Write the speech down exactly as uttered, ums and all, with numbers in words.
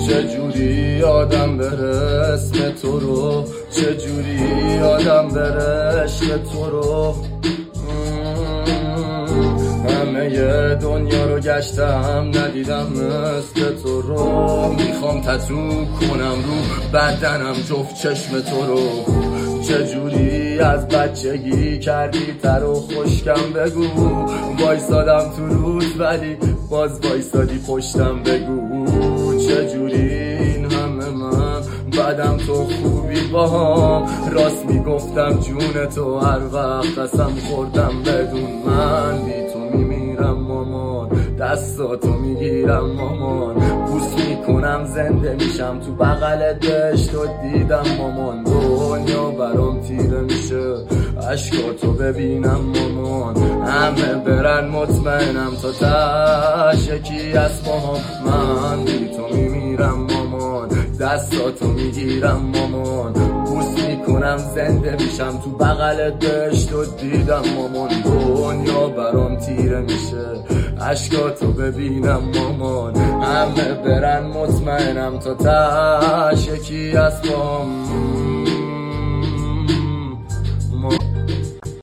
چجوری آدم بره اسم تو رو، چجوری آدم بره عشق تو رو. همه دنیا رو گشتم ندیدم مثل تو رو. میخوام تتو کنم رو بدنم جفت چشم تو رو. چجوری از بچگی کردی تر و خشکم بگو. وایسادم تو رود ولی باز وایسادی پشتم بگو. چجوری این همه من بعدم تو خوبی باهام. راست میگفتم جون تو هر وقت قسم خوردم بدون من. بی تو میمیرم مامان، دستاتو میگیرم مامان. بوس میکنم زنده میشم تو بغلت بهشت و دیدم مامان. دنیا برام تیره میشه عشقاتو ببینم مامان. همه برن مطمئنم تا تش یکی از مامان. من بی تو میمیرم مامان، دستاتو میگیرم مامان. بوس میکنم زنده میشم تو بغلت بهشت و دیدم مامان. دنیا برام تیره میشه عشقاتو ببینم مامان. همه برن مطمئنم تا تش یکی از مامان.